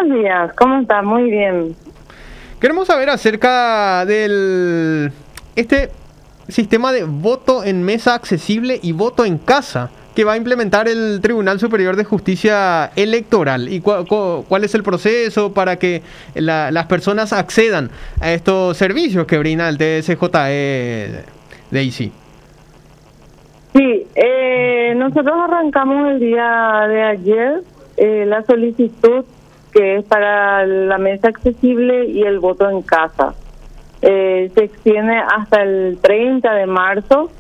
Buenos días, ¿cómo está? Muy bien. Queremos saber acerca del sistema de voto en mesa accesible y voto en casa que va a implementar el Tribunal Superior de Justicia Electoral. ¿Y cuál es el proceso para que las personas accedan a estos servicios que brinda el TSJE, Daisy? Sí, nosotros arrancamos el día de ayer la solicitud que es para la mesa accesible y el voto en casa. Se extiende hasta el 30 de marzo.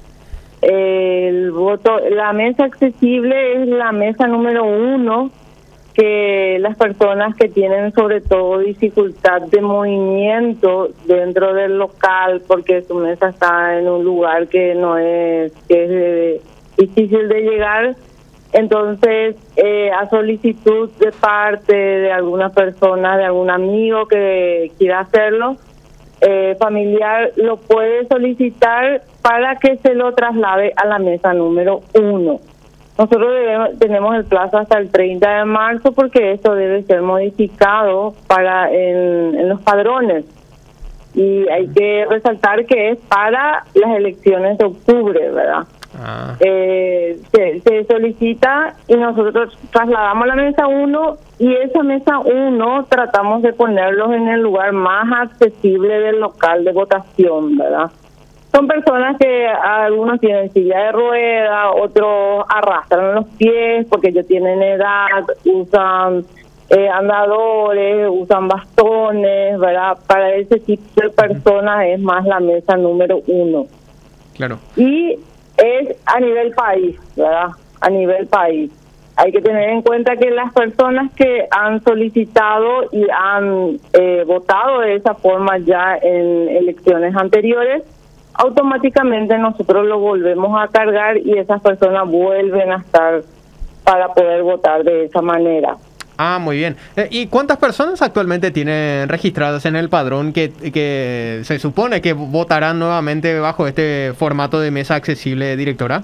La mesa accesible es la mesa número 1 que las personas que tienen sobre todo dificultad de movimiento dentro del local porque su mesa está en un lugar que es difícil de llegar, entonces a solicitud de parte de alguna persona, de algún amigo que quiera hacerlo, familiar, lo puede solicitar para que se lo traslade a la mesa número 1. Nosotros tenemos el plazo hasta el 30 de marzo porque esto debe ser modificado en los padrones. Y hay que resaltar que es para las elecciones de octubre, ¿verdad? Se solicita y nosotros trasladamos a la mesa 1 y esa mesa 1 tratamos de ponerlos en el lugar más accesible del local de votación, ¿verdad? Son personas que algunos tienen silla de rueda, otros arrastran los pies porque ellos tienen edad, usan andadores, usan bastones, ¿verdad? Para ese tipo de personas es más la mesa número 1. Claro. Y es a nivel país, ¿verdad? A nivel país. Hay que tener en cuenta que las personas que han solicitado y han votado de esa forma ya en elecciones anteriores, automáticamente nosotros lo volvemos a cargar y esas personas vuelven a estar para poder votar de esa manera. Muy bien. ¿Y cuántas personas actualmente tienen registradas en el padrón que se supone que votarán nuevamente bajo este formato de mesa accesible, directora?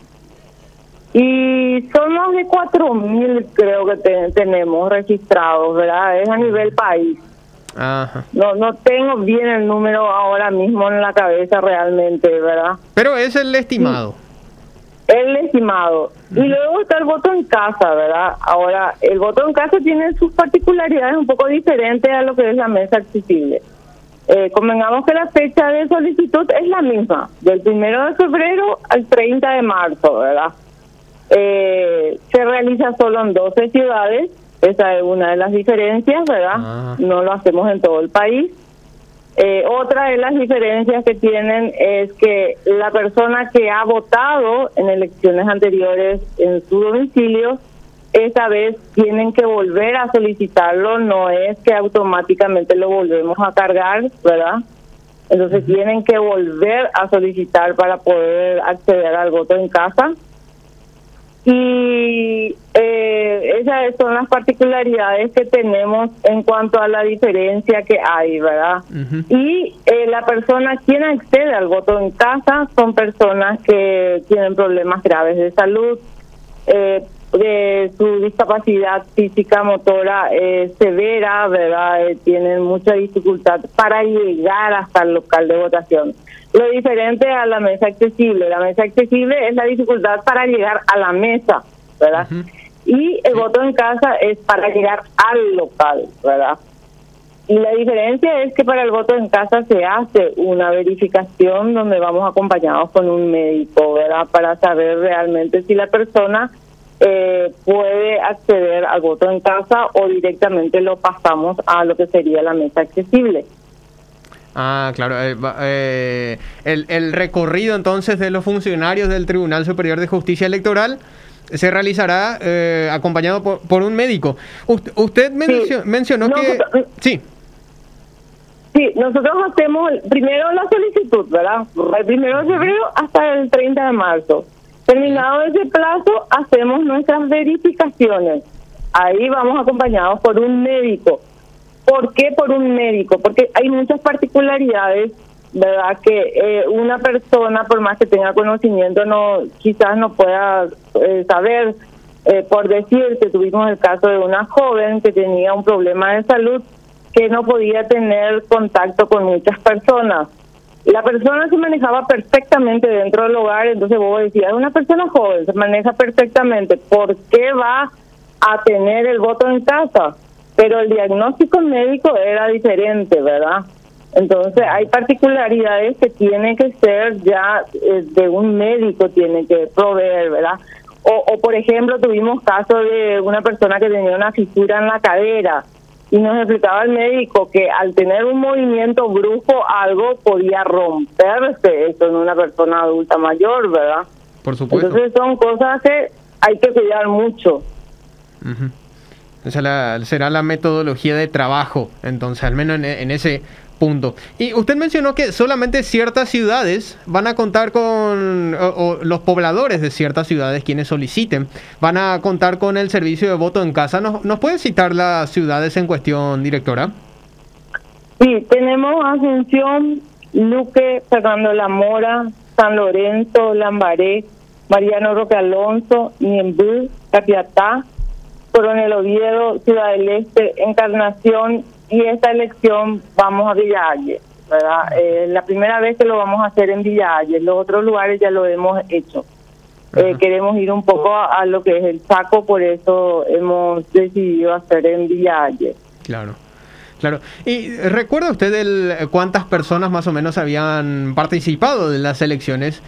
Y son más de 4.000 creo que tenemos registrados, ¿verdad? Es a nivel país. Ajá. No tengo bien el número ahora mismo en la cabeza realmente, ¿verdad? Pero es el estimado. Sí. El estimado. Y luego está el voto en casa, ¿verdad? Ahora, el voto en casa tiene sus particularidades un poco diferentes a lo que es la mesa accesible. Convengamos que la fecha de solicitud es la misma, del 1 de febrero al 30 de marzo, ¿verdad? Se realiza solo en 12 ciudades, esa es una de las diferencias, ¿verdad? No lo hacemos en todo el país. Otra de las diferencias que tienen es que la persona que ha votado en elecciones anteriores en su domicilio, esta vez tienen que volver a solicitarlo, no es que automáticamente lo volvemos a cargar, ¿verdad? Entonces tienen que volver a solicitar para poder acceder al voto en casa. Y esas son las particularidades que tenemos en cuanto a la diferencia que hay, ¿verdad? Y la persona quien accede al voto en casa son personas que tienen problemas graves de salud, su discapacidad física motora severa, ¿verdad? Tienen mucha dificultad para llegar hasta el local de votación. Lo diferente a la mesa accesible es la dificultad para llegar a la mesa, ¿verdad? Y el voto en casa es para llegar al local, ¿verdad? Y la diferencia es que para el voto en casa se hace una verificación donde vamos acompañados con un médico, ¿verdad? Para saber realmente si la persona puede acceder al voto en casa o directamente lo pasamos a lo que sería la mesa accesible. Claro. El recorrido entonces de los funcionarios del Tribunal Superior de Justicia Electoral se realizará acompañado por un médico. Usted mencionó que... Sí. Sí, nosotros hacemos primero la solicitud, ¿verdad? El 1 de febrero hasta el 30 de marzo. Terminado ese plazo, hacemos nuestras verificaciones. Ahí vamos acompañados por un médico. ¿Por qué por un médico? Porque hay muchas particularidades, ¿verdad? Que una persona, por más que tenga conocimiento, quizás no pueda saber. Por decirte, tuvimos el caso de una joven que tenía un problema de salud que no podía tener contacto con muchas personas. La persona se manejaba perfectamente dentro del hogar, entonces vos decías, es una persona joven, se maneja perfectamente, ¿por qué va a tener el voto en casa? Pero el diagnóstico médico era diferente, ¿verdad? Entonces hay particularidades que tienen que ser ya de un médico, tiene que proveer, ¿verdad? O por ejemplo, tuvimos caso de una persona que tenía una fisura en la cadera y nos explicaba el médico que al tener un movimiento brusco algo podía romperse eso en una persona adulta mayor, ¿verdad? Por supuesto. Entonces son cosas que hay que cuidar mucho. Uh-huh. Esa será la metodología de trabajo, entonces, al menos en ese punto. Y usted mencionó que solamente ciertas ciudades van a contar con, o los pobladores de ciertas ciudades, quienes soliciten, van a contar con el servicio de voto en casa. ¿Nos puede citar las ciudades en cuestión, directora? Sí, tenemos Asunción, Luque, Fernando La Mora, San Lorenzo, Lambaré, Mariano Roque Alonso, Ñemby, Capiatá, Coronel Oviedo, Ciudad del Este, Encarnación, y esta elección vamos a Villa Ayes, ¿verdad? La primera vez que lo vamos a hacer en Villa Ayes, los otros lugares ya lo hemos hecho. Queremos ir un poco a lo que es el Chaco, por eso hemos decidido hacer en Villa Ayes. Claro. Claro. ¿Y recuerda usted cuántas personas más o menos habían participado de las elecciones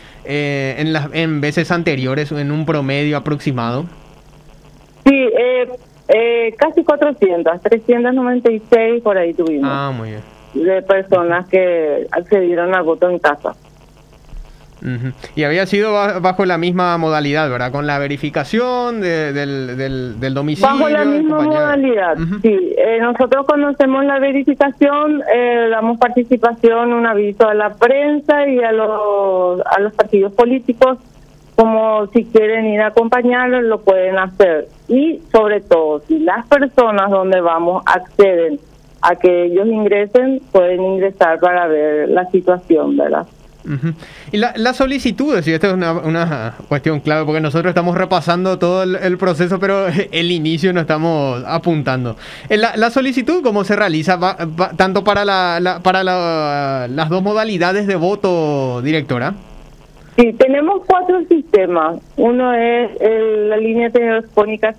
en veces anteriores, en un promedio aproximado? Sí, casi 400, 396 por ahí tuvimos. Ah, muy bien. De personas que accedieron al voto en casa. Uh-huh. Y había sido bajo la misma modalidad, ¿verdad? Con la verificación del domicilio. Bajo la misma modalidad, uh-huh. Sí. Nosotros conocemos la verificación, damos participación, un aviso a la prensa y a los partidos políticos, como si quieren ir a acompañarlos, lo pueden hacer. Y sobre todo, si las personas donde vamos acceden a que ellos ingresen, pueden ingresar para ver la situación, ¿verdad? Uh-huh. Y las solicitudes, y esta es una cuestión clave, porque nosotros estamos repasando todo el proceso, pero el inicio no estamos apuntando. La solicitud, ¿cómo se realiza? ¿Va tanto para las dos modalidades de voto, directora? Sí, tenemos 4 sistemas. Uno es la línea telefónica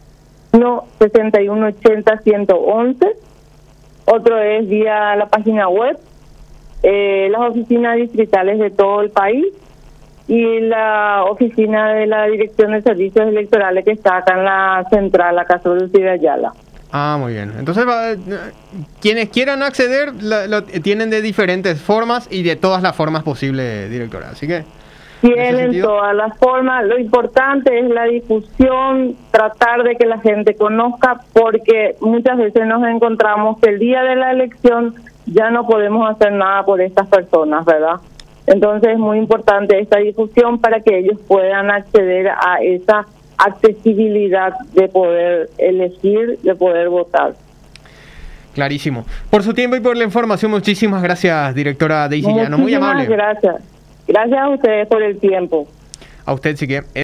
6180-111. Otro es vía la página web, las oficinas distritales de todo el país y la oficina de la Dirección de Servicios Electorales que está acá en la central, acá sobre el Ciudad Ayala. Ah, muy bien. Entonces, quienes quieran acceder lo tienen de diferentes formas y de todas las formas posibles, directora. Así que tienen todas las formas. Lo importante es la difusión, tratar de que la gente conozca, porque muchas veces nos encontramos que el día de la elección ya no podemos hacer nada por estas personas, ¿verdad? Entonces es muy importante esta difusión para que ellos puedan acceder a esa accesibilidad de poder elegir, de poder votar. Clarísimo. Por su tiempo y por la información, muchísimas gracias, directora Daisy Llano. Muy amable. Gracias. Gracias a ustedes por el tiempo. A usted, sí que...